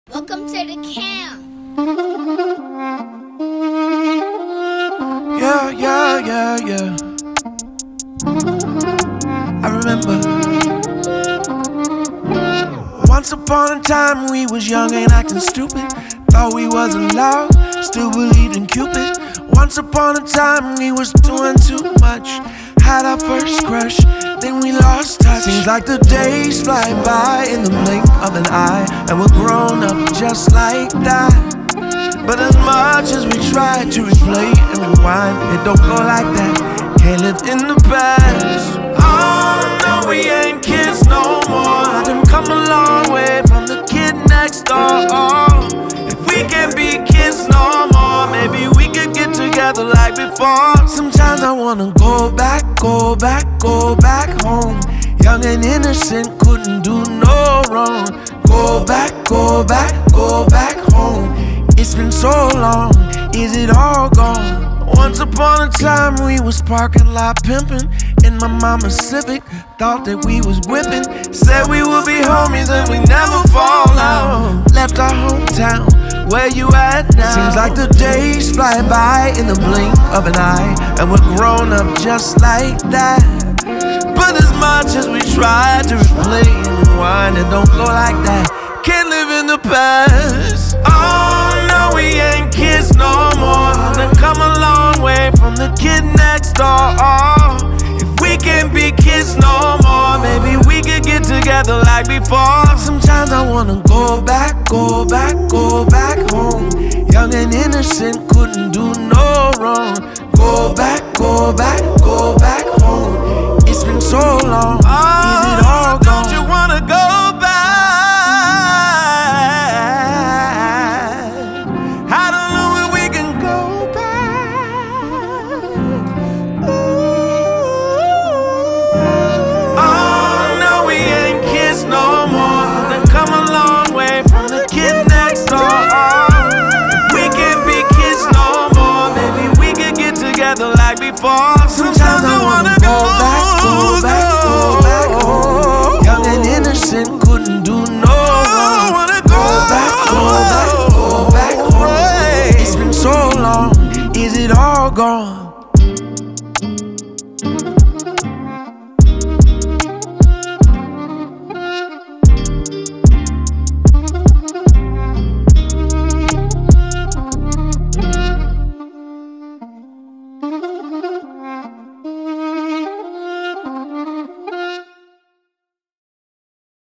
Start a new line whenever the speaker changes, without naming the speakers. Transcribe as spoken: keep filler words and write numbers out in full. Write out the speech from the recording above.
Welcome to the camp.
Yeah, yeah, yeah, yeah. I remember. Once upon a time we was young and acting stupid. Thought we wasn't loud, still believed in Cupid. Once upon a time we was doing too much. Had our first crush, then we lost touch. Seems like the days fly by in the blink of an eye, and we're grown up just like that. But as much as we try to replay and rewind, it don't go like that. Can't live in the past. Oh no, we ain't kids no more. I done come a long way from the kid next door. Oh, if we can't be kids no more, maybe we could get together like before. Sometimes I wanna go back, go back, go back home. Young and innocent, couldn't do no wrong. Go back, go back, go back home. It's been so long, is it all gone? Once upon a time we was parking lot pimping in my mama's Civic, thought that we was whipping. Said we would be homies and we never fall out. Left our hometown, where you at now? Seems like the days fly by in the blink of an eye, and we're grown up just like that. But as much as we try to replay and rewind, it don't go like that. Can't live in the past. Oh no, we ain't kids no more. Done come a long way from the kid next door. Oh, if we can't be kids no more, maybe we could get together like before. Sometimes I wanna go back, go back, go back home. Young and innocent, couldn't do no wrong. Go back, go back, go back home. It's been so long.